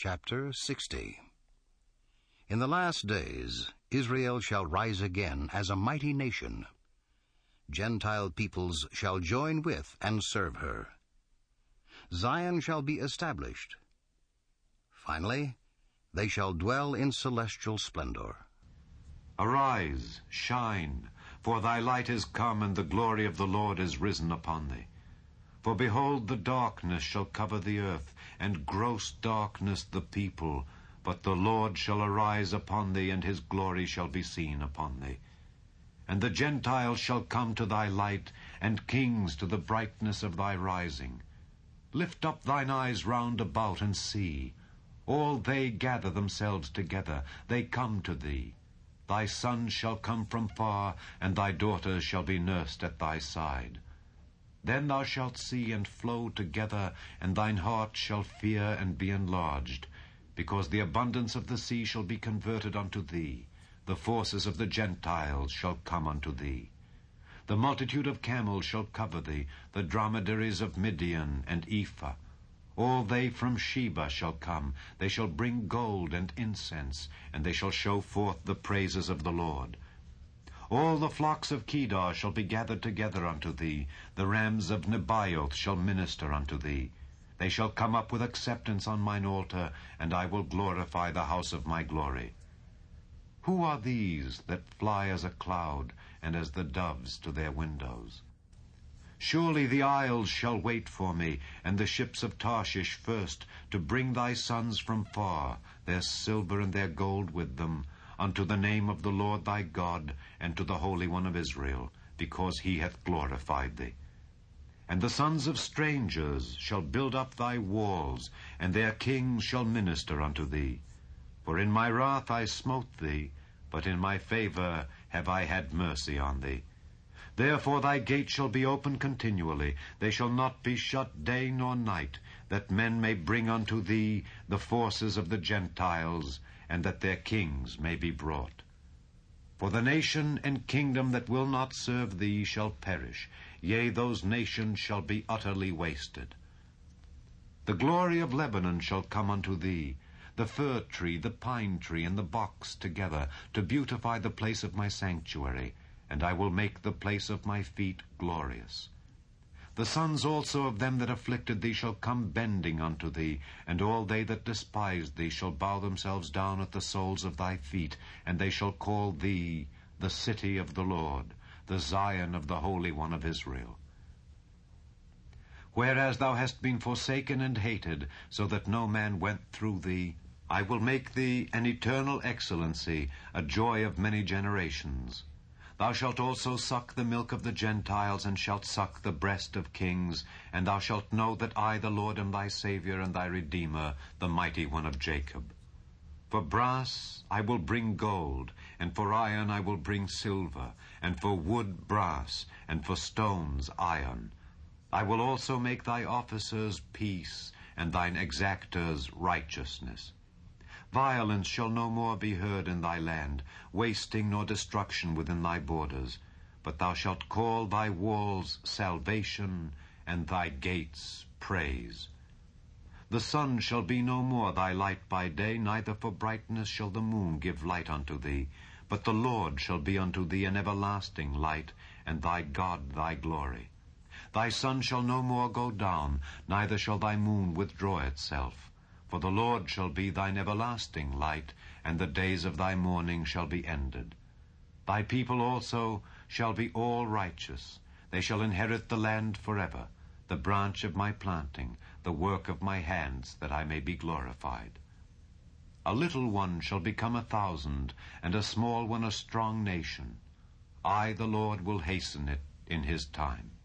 Chapter 60. In the last days, Israel shall rise again as a mighty nation. Gentile peoples shall join with and serve her. Zion shall be established. Finally, they shall dwell in celestial splendor. Arise, shine, for thy light is come, and the glory of the Lord is risen upon thee. For behold, the darkness shall cover the earth, and gross darkness the people. But the Lord shall arise upon thee, and his glory shall be seen upon thee. And the Gentiles shall come to thy light, and kings to the brightness of thy rising. Lift up thine eyes round about, and see. All they gather themselves together, they come to thee. Thy sons shall come from far, and thy daughters shall be nursed at thy side. Then thou shalt see and flow together, and thine heart shall fear and be enlarged, because the abundance of the sea shall be converted unto thee. The forces of the Gentiles shall come unto thee. The multitude of camels shall cover thee, the dromedaries of Midian and Ephah. All they from Sheba shall come. They shall bring gold and incense, and they shall show forth the praises of the Lord. All the flocks of Kedar shall be gathered together unto thee. The rams of Nebaioth shall minister unto thee. They shall come up with acceptance on mine altar, and I will glorify the house of my glory. Who are these that fly as a cloud, and as the doves to their windows? Surely the isles shall wait for me, and the ships of Tarshish first, to bring thy sons from far, their silver and their gold with them, unto the name of the Lord thy God, and to the Holy One of Israel, because he hath glorified thee. And the sons of strangers shall build up thy walls, and their kings shall minister unto thee. For in my wrath I smote thee, but in my favor have I had mercy on thee. Therefore thy gate shall be open continually, they shall not be shut day nor night, that men may bring unto thee the forces of the Gentiles, and that their kings may be brought. For the nation and kingdom that will not serve thee shall perish, yea, those nations shall be utterly wasted. The glory of Lebanon shall come unto thee, the fir tree, the pine tree, and the box together, to beautify the place of my sanctuary, and I will make the place of my feet glorious. The sons also of them that afflicted thee shall come bending unto thee, and all they that despised thee shall bow themselves down at the soles of thy feet, and they shall call thee the city of the Lord, the Zion of the Holy One of Israel. Whereas thou hast been forsaken and hated, so that no man went through thee, I will make thee an eternal excellency, a joy of many generations. Thou shalt also suck the milk of the Gentiles, and shalt suck the breast of kings, and thou shalt know that I, the Lord, am thy Saviour and thy Redeemer, the mighty one of Jacob. For brass I will bring gold, and for iron I will bring silver, and for wood brass, and for stones iron. I will also make thy officers peace, and thine exactors righteousness. Violence shall no more be heard in thy land, wasting nor destruction within thy borders. But thou shalt call thy walls salvation, and thy gates praise. The sun shall be no more thy light by day, neither for brightness shall the moon give light unto thee. But the Lord shall be unto thee an everlasting light, and thy God thy glory. Thy sun shall no more go down, neither shall thy moon withdraw itself. For the Lord shall be thine everlasting light, and the days of thy mourning shall be ended. Thy people also shall be all righteous. They shall inherit the land forever, the branch of my planting, the work of my hands, that I may be glorified. A little one shall become 1,000, and a small one a strong nation. I, the Lord, will hasten it in his time.